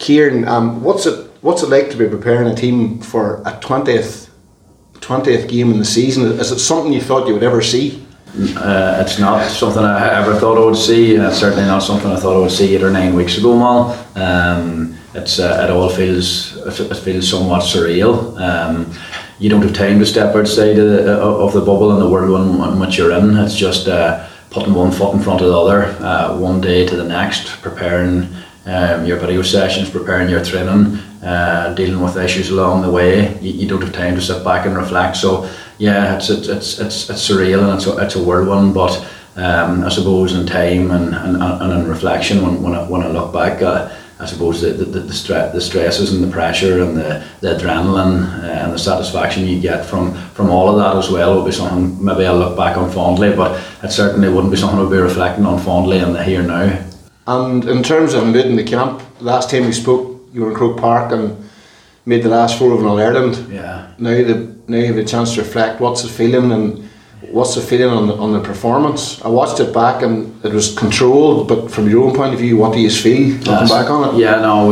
Kieran, what's it like to be preparing a team for a 20th game in the season? Is it something you thought you would ever see? It's not something I ever thought I would see. It's certainly not something I thought I would see 8 or 9 weeks ago, Mal. It all feels somewhat surreal. You don't have time to step outside of the bubble and the world in which you're in. It's just putting one foot in front of the other, one day to the next, preparing your video sessions, preparing your training, dealing with issues along the way. You don't have time to sit back and reflect. So yeah, it's surreal and it's a whirlwind. But I suppose in time and in reflection, when I look back, I suppose the stresses and the pressure and the adrenaline and the satisfaction you get from all of that as well would be something maybe I'll look back on fondly, but it certainly wouldn't be something I'd be reflecting on fondly in the here and now. And in terms of leading the camp, last time we spoke, you were in Croke Park and made the last 4 of an All-Ireland. Yeah. Now you have a chance to reflect. What's the feeling on the performance? I watched it back and it was controlled, but from your own point of view, what do you feel looking back on it? Yeah, no,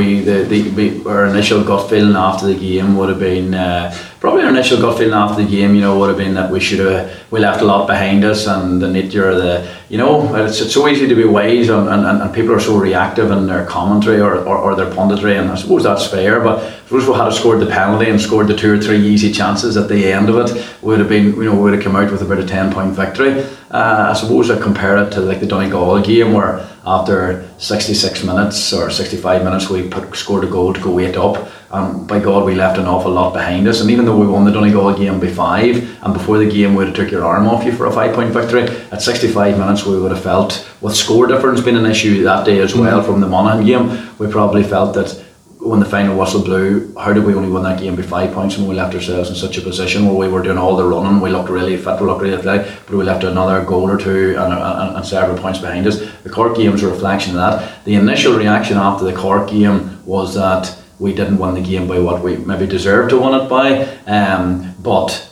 our initial gut feeling after the game would have been probably our initial gut feeling after the game, would have been that we left a lot behind us, and the nature of it's so easy to be wise and people are so reactive in their commentary or their punditry, and I suppose that's fair, but I suppose we had scored the penalty and scored the 2 or 3 easy chances at the end of it, we would have come out with about a 10-point victory. I suppose I compare it to like the Donegal game, where after 66 minutes or 65 minutes we scored a goal to go 8 up, and by God we left an awful lot behind us. And even though we won the Donegal game by 5, and before the game we would have took your arm off you for a 5-point victory, at 65 minutes we would have felt, with score difference being an issue that day as well from the Monaghan game, we probably felt that when the final whistle blew, how did we only win that game by 5 points when we left ourselves in such a position where we were doing all the running, we looked really fit, we looked really athletic, but we left another goal or 2 and several points behind us. The Cork game was a reflection of that. The initial reaction after the Cork game was that we didn't win the game by what we maybe deserved to win it by, but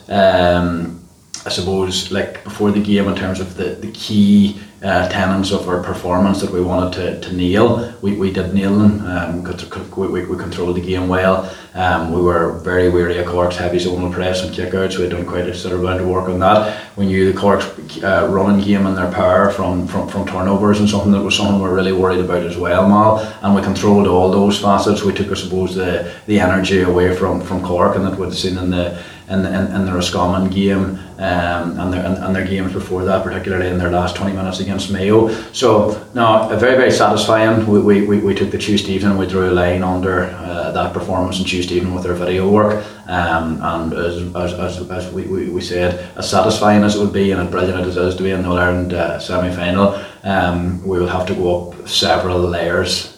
I suppose like before the game, in terms of the key tenets of our performance that we wanted to nail, we did nail them. We controlled the game well. We were very wary of Cork's heavy zonal press and kickouts. We had done quite a sort of amount of work on that. We knew the Cork's running game and their power from turnovers, and something we're really worried about as well, Mal. And we controlled all those facets. We took, I suppose, the energy away from Cork, and that we'd seen in the Roscommon game and their games before that, particularly in their last 20 minutes against Mayo. So no, very, very satisfying. We took the Tuesday evening, we drew a line under that performance on Tuesday evening with our video work, and as we said, as satisfying as it would be and as brilliant as it is to be in the All-Ireland semi-final, we will have to go up several levels,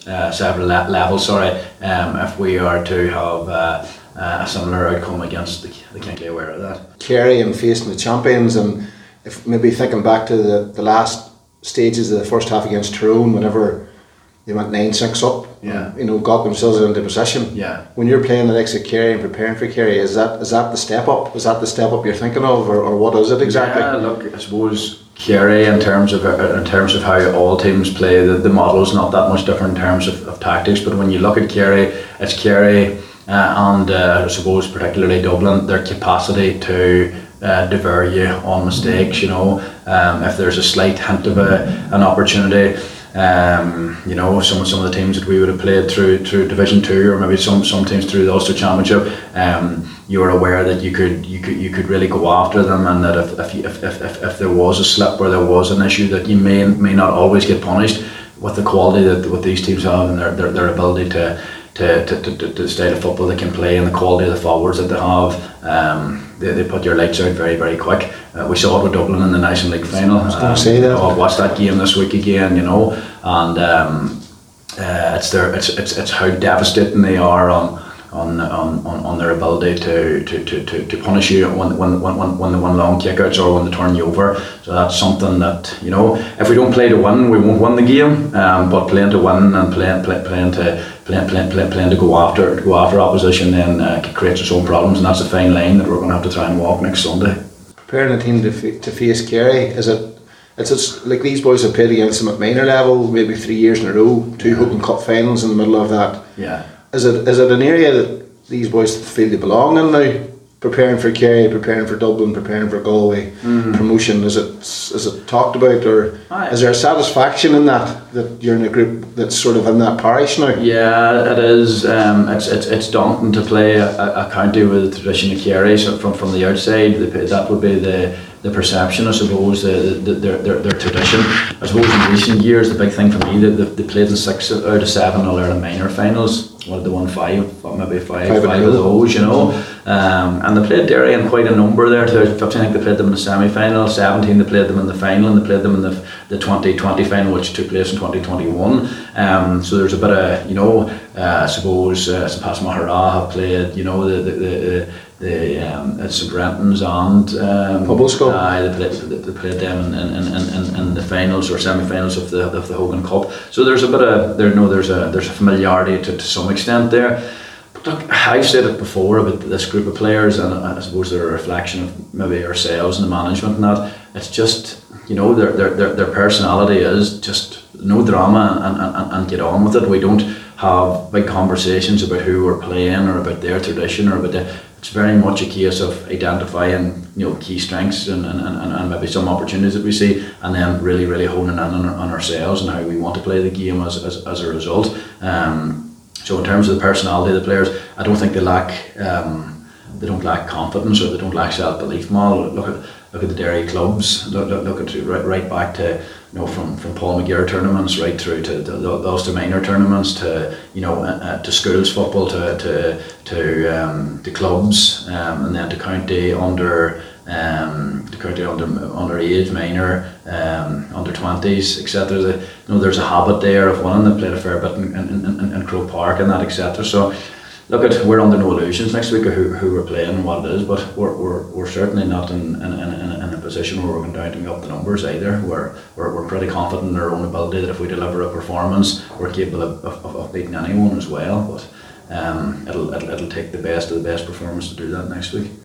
if we are to have a similar outcome against the Kinkley. Aware of that. Kerry and facing the champions, and if maybe thinking back to the last stages of the first half against Tyrone, whenever they went 9-6 up, got themselves into position. Yeah. When you're playing the likes of Kerry and preparing for Kerry, is that the step up? Is that the step up you're thinking of, or what is it exactly? Yeah, look, I suppose Kerry, in terms of how all teams play, the model's not that much different in terms of tactics. But when you look at Kerry, it's Kerry. And I suppose particularly Dublin, their capacity to devour you on mistakes, if there's a slight hint of an opportunity, some of the teams that we would have played through Division 2, or maybe some teams through the Ulster Championship, you were aware that you could really go after them, and that if there was a slip or there was an issue, that you may not always get punished with the quality that what these teams have and their ability to the style of football they can play and the quality of the forwards that they have. They put your lights out very, very quick. We saw it with Dublin in the National League final. I was going to say that. I've watched that game this week again, and it's how devastating they are on their ability to punish you when they win long kickouts or when they turn you over. So that's something that, if we don't play to win, we won't win the game. But playing to win and playing to go after opposition then creates its own problems, and that's a fine line that we're going to have to try and walk next Sunday. Preparing a team to face Kerry, is it it's like these boys have played against them at minor level maybe 3 years in a row, two Hogan Cup finals in the middle of that. Yeah. Is it an area that these boys feel they belong in now? Preparing for Kerry, preparing for Dublin, preparing for Galway promotion. Is it talked about, or is there a satisfaction in that you're in a group that's sort of in that parish now? Yeah, it is. It's daunting to play a county with the tradition of Kerry. So from the outside, that would be the perception, I suppose, their tradition. I suppose in recent years, the big thing for me, they played in 6 out of 7 All-Ireland minor finals. Well, they won 5, maybe five of those, you know. And they played Derry in quite a number there. 2015, I think they played them in the semi-final. 17, they played them in the final, and they played them in the 2020 final, which took place in 2021. So there's a bit of, you know, I suppose St. Pat's Mahara have played, you know, the St. Brenton's and Pobblesco. They played them in the finals or semi-finals of the Hogan Cup. So there's a bit of there's a familiarity to some extent there. But look, I've said it before about this group of players, and I suppose they're a reflection of maybe ourselves and the management and that. It's just, you know, their personality is just no drama and get on with it. We don't have big conversations about who we're playing or about their tradition or about it's very much a case of identifying, you know, key strengths and maybe some opportunities that we see, and then really honing in on ourselves and how we want to play the game as a result. So in terms of the personality of the players, I don't think they don't lack confidence or they don't lack self-belief. Look at the Derry clubs. Look at right back to, you know, from Paul McGear tournaments right through to the Ulster minor tournaments to, you know, to schools football to clubs, and then to county under underage minor, under 20s, etc. You know, there's a habit there of winning. They played a fair bit in Croke Park and that, etc. So look, we're under no illusions next week of who we're playing and what it is, but we're certainly not in a position where we're going down to make up the numbers either. We're pretty confident in our own ability that if we deliver a performance, we're capable of beating anyone as well. But it'll take the best of the best performance to do that next week.